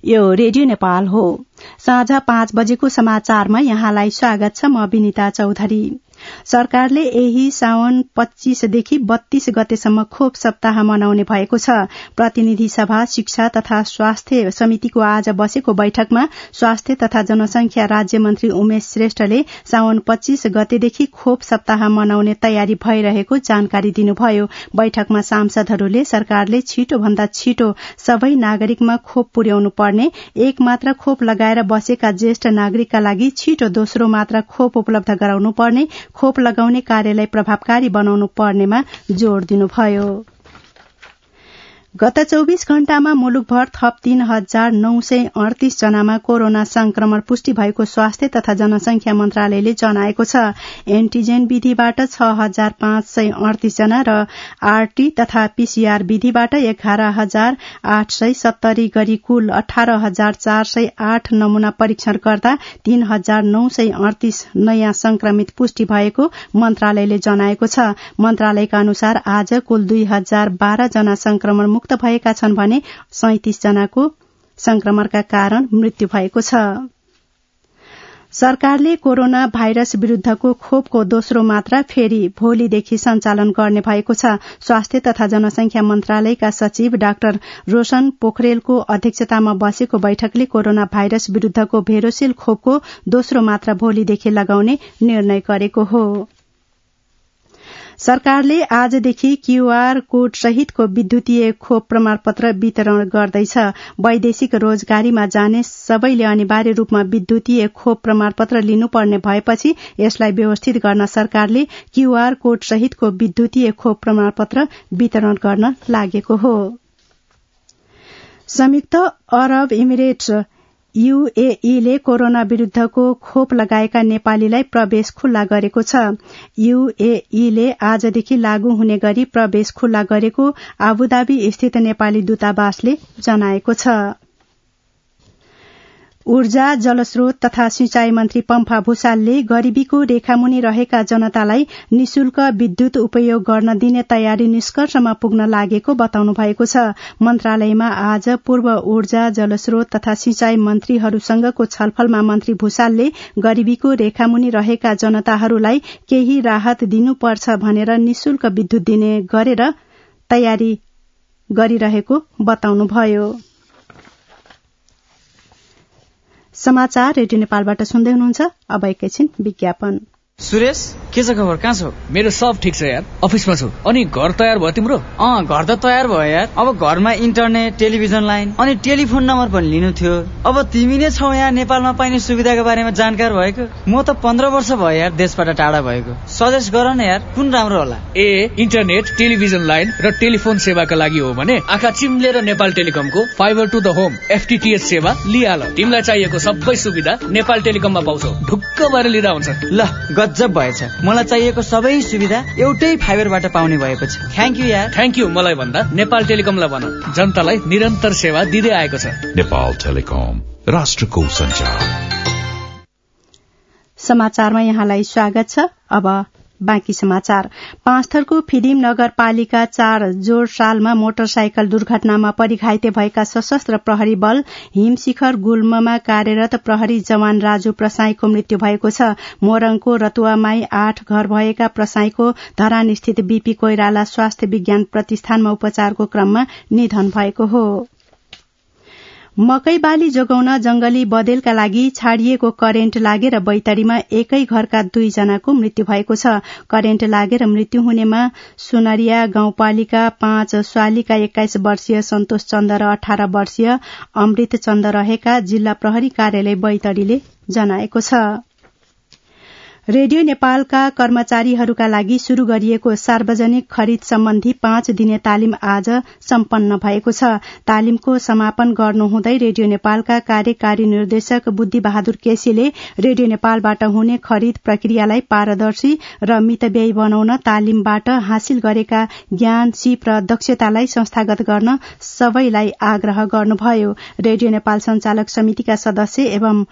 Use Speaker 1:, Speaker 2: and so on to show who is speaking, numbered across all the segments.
Speaker 1: यो रेडियो नेपाल हो। साँझ 5 बजेको समाचारमा यहाँलाई स्वागत छ। म विनिता चौधरी। सरकारले यही साउन 25 देखि 32 गतेसम्म खोप सप्ताह मनाउने भएको छ। प्रतिनिधि सभा शिक्षा तथा स्वास्थ्य समितिको आज बसेको बैठकमा स्वास्थ्य तथा जनसंख्या राज्य मन्त्री उमेश श्रेष्ठले साउन 25 गतेदेखि खोप सप्ताह मनाउने तयारी भइरहेको जानकारी दिनुभयो। बैठकमा सांसदहरूले सरकारले छिटो भन्दा छिटो सबै नागरिकमा खोप पुर्याउनु पर्ने, एक मात्र खोप लगाएर बसेका ज्येष्ठ नागरिकका लागि छिटो दोस्रो मात्रा खोप उपलब्ध गराउनु पर्ने, खोप लगाउने कार्यलाई प्रभावकारी बनाउनु पर्नेमा जोड़ दिनुभयो। गत 24 घण्टामा मुलुकभर थप 3,938 जनामा कोरोना संक्रमण पुष्टि भएको स्वास्थ्य तथा जनसंख्या मन्त्रालयले जनाएको छ। एन्टिजेन विधिबाट 6,538 जना र आरटी तथा पीसीआर विधिबाट 11,870 गरी कुल 18,408 नमूना परीक्षण गर्दा 3,938 नयाँ संक्रमित पुष्टि भएको मन्त्रालयले जनाएको छ। मन्त्रालयका अनुसार आज कुल 2,012 जना संक्रमण मुक्त भएका छन् भने 37 जनाको संक्रमणका कारण मृत्यु भएको छ। सरकारले कोरोना भाइरस विरूद्धको खोपको दोस्रो मात्रा फेरि भोलिदेखि सञ्चालन गर्ने भएको छ। स्वास्थ्य तथा जनसंख्या मन्त्रालयका सचिव डाक्टर रोशन पोखरेलको अध्यक्षतामा बसेको बैठकले कोरोना भाइरस विरूद्धको भेरोसिल खोपको दोस्रो मात्रा भोलिदेखि लगाउने निर्णय गरेको हो। सरकारले आजदेखि क्यूआर कोड सहितको विद्युतीय खोप प्रमाणपत्र वितरण गर्दैछ। वैदेशिक रोजगारीमा जाने सबैले अनिवार्य रूपमा विद्युतीय खोप प्रमाणपत्र लिनुपर्ने भएपछि यसलाई व्यवस्थित गर्न सरकारले क्यूआर कोड सहितको विद्युतीय खोप प्रमाणपत्र वितरण गर्न लागेको हो। संयुक्त अरब इमिरेट्स यूएईले कोरोना विरूद्धको खोप लगाएका नेपालीलाई प्रवेश खुल्ला गरेको छ। यूएईले आजदेखि लागू हुने गरी प्रवेश खुल्ला गरेको आबुधाबी स्थित नेपाली दूतावासले जनाएको छ। ऊर्जा, जलस्रोत तथा सिंचाई मन्त्री पम्फा भूषालले गरीबीको रेखामुनि रहेका जनतालाई निशुल्क विद्युत उपयोग गर्न दिने तयारी निष्कर्षमा पुग्न लागेको बताउनु भएको छ। मन्त्रालयमा आज पूर्व ऊर्जा, जलस्रोत तथा सिंचाई मन्त्रीहरूसँगको छलफलमा मन्त्री भूषालले गरीबीको रेखामुनि रहेका जनताहरूलाई केही राहत दिनुपर्छ भनेर निशुल्क विद्युत दिने गरेर तयारी गरिरहेको बताउनुभयो। समाचार रेडियो नेपालबाट सुन्दै हुनुहुन्छ। अब एकैछिन विज्ञापन।
Speaker 2: सुरेश, के छ खबर? कहाँ छौ?
Speaker 3: मेरो सब ठिक छ यार, अफिसमा छु। अनि घर तयार भयो तिम्रो?
Speaker 2: घर त तयार भयो यार। अब घरमा इन्टरनेट, टेलिभिजन लाइन अनि टेलिफोन नम्बर पनि लिनु थियो। अब तिमी नै छौ यहाँ नेपालमा पाइने सुविधाको बारेमा जानकार भएको। म त 15 वर्ष भयो यार देशबाट टाढा भएको। सजेस्ट गर न यार, कुन राम्रो होला?
Speaker 3: इन्टरनेट, टेलिभिजन लाइन र टेलिफोन सेवाका लागि हो भने आँखा चिम्लेर नेपाल टेलिकमको fibre to the home FTTH सेवा लिहाल। तिमीलाई चाहिएको सबै सुविधा नेपाल टेलिकममा पाउँछौ। ढुक्क भएर लिँदा हुन्छ।
Speaker 2: ल, गजब भएछ। मलाई चाहिएको सबै सुविधा एउटै फाइबरबाट पाउने भएपछि थ्यांक यू यार।
Speaker 3: थ्यांक यू मलाई भन्दा नेपाल टेलिकमलाई भन, जनतालाई निरन्तर सेवा दिँदै आएको छ।
Speaker 4: नेपाल टेलिकम, राष्ट्रको सञ्चार।
Speaker 1: समाचारमा यहाँलाई स्वागत छ। अब बाँकी समाचार। पाँचथरको फिदिम नगरपालिका 4 जोर सालमा मोटरसाइकल दुर्घटनामा परिघाइते भएका सशस्त्र प्रहरी बल हिमशिखर गुल्ममा कार्यरत प्रहरी जवान राजु प्रसाईको मृत्यु भएको छ। मोरङको रतुवामाई 8 घर भएका प्रसाईको धरान स्थित बीपी कोइराला स्वास्थ्य विज्ञान प्रतिष्ठानमा उपचारको क्रममा निधन भएको हो। मकै बाली जोगाउन जंगली बदेलका लागि छाडिएको करेन्ट लागेर बैतडीमा एकै घरका 2 जनाको मृत्यु भएको छ। करेन्ट लागेर मृत्यु हुनेमा सुनरिया गाउँपालिका 5 स्वालीका 21 वर्षीय सन्तोष चन्द र 18 वर्षीय अमृत चन्द रहेका जिल्ला प्रहरी कार्यालय बैतडीले जनाएको छ। रेडियो नेपालका कर्मचारीहरूका लागि शुरू गरिएको सार्वजनिक खरिद सम्बन्धी 5 दिने तालिम आज सम्पन्न भएको छ। तालिमको समापन गर्नुहुँदै रेडियो नेपालका कार्यकारी निर्देशक बुद्धि बहादुर केसीले रेडियो नेपालबाट हुने खरिद प्रक्रियालाई पारदर्शी र मितव्ययी बनाउन तालिमबाट हासिल गरेका ज्ञान, सिप र दक्षतालाई संस्थागत गर्न सबैलाई आग्रह गर्नुभयो। रेडियो नेपाल संचालक समितिका सदस्य एवं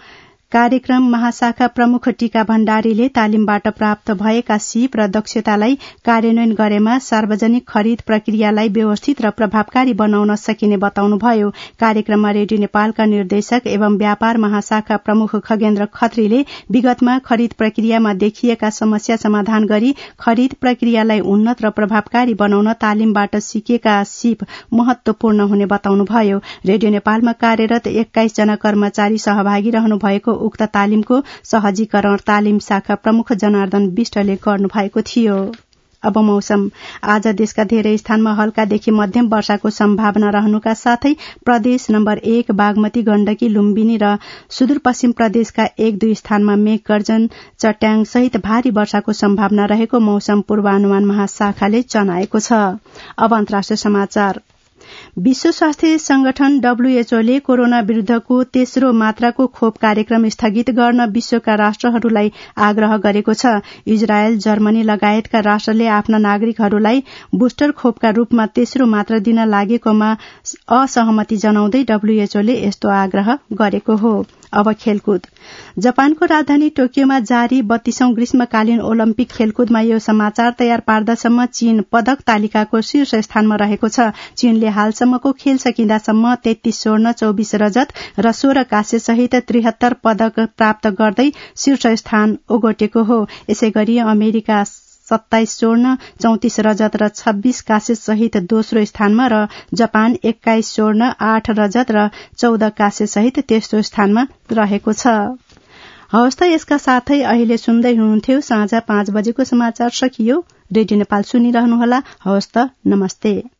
Speaker 1: कार्यक्रम महाशाखा प्रमुख टीका भण्डारीले तालिमबाट प्राप्त भएका सिप र दक्षतालाई कार्यान्वयन गरेमा सार्वजनिक खरिद प्रक्रियालाई व्यवस्थित र प्रभावकारी बनाउन सकिने बताउनुभयो। कार्यक्रममा रेडियो नेपालका निर्देशक एवं व्यापार महाशाखा प्रमुख खगेन्द्र खत्रीले विगतमा खरिद प्रक्रियामा देखिएका समस्या समाधान गरी खरिद प्रक्रियालाई उन्नत र प्रभावकारी बनाउन तालिमबाट सिकेका सिप महत्वपूर्ण हुने बताउनुभयो। रेडियो नेपालमा कार्यरत 21 जना कर्मचारी सहभागी रहनु भएको उक्त तालिमको सहजीकरण तालिम शाखा प्रमुख जनार्दन विष्टले गर्नुभएको थियो। अब मौसम। आज देशका धेरै स्थानमा हल्कादेखि मध्यम वर्षाको सम्भावना रहनुका साथै प्रदेश नम्बर 1 बागमती गण्डकी लुम्बिनी र सुदूरपश्चिम प्रदेशका 1-2 स्थानमा मेघ गर्जन चट्याङ सहित भारी वर्षाको सम्भावना रहेको मौसम पूर्वानुमान महाशाखाले जनाएको छ। अब अन्तर्राष्ट्रिय समाचार। विश्व स्वास्थ्य संगठन डब्ल्यूएचओले कोरोना विरूद्धको तेस्रो मात्राको खोप कार्यक्रम स्थगित गर्न विश्वका राष्ट्रहरूलाई आग्रह गरेको छ। इजरायल, जर्मनी लगायतका राष्ट्रले आफ्ना नागरिकहरूलाई बुस्टर खोपका रूपमा तेस्रो मात्रा दिन लागेकोमा असहमति जनाउँदै डब्ल्यूएचओले यस्तो आग्रह गरेको हो। अब खेलकुद। जापानको राजधानी टोकियोमा जारी 32औं ग्रीष्मकालीन ओलम्पिक खेलकुदमा यो समाचार तयार पार्दासम्म चीन पदक तालिकाको शीर्ष स्थानमा रहेको छ। चीनले हालसम्मको खेल सकिँदासम्म 33 स्वर्ण, 24 रजत र 16 काँस्य सहित 73 पदक प्राप्त गर्दै शीर्ष स्थान ओगटेको हो। यसैगरी अमेरिका 27 स्वर्ण, 34 रजत र 26 काँस्य सहित दोस्रो स्थानमा र जापान 21 स्वर्ण, 8 रजत र 14 काँस्य सहित तेस्रो स्थानमा रहेको छ। हवस् त यसका साथै अहिले सुन्दै हुनुहुन्थ्यो साँझ 5 बजेको समाचार सकियो। रेडियो नेपाल सुनिरहनुहोला। हवस् त, नमस्ते।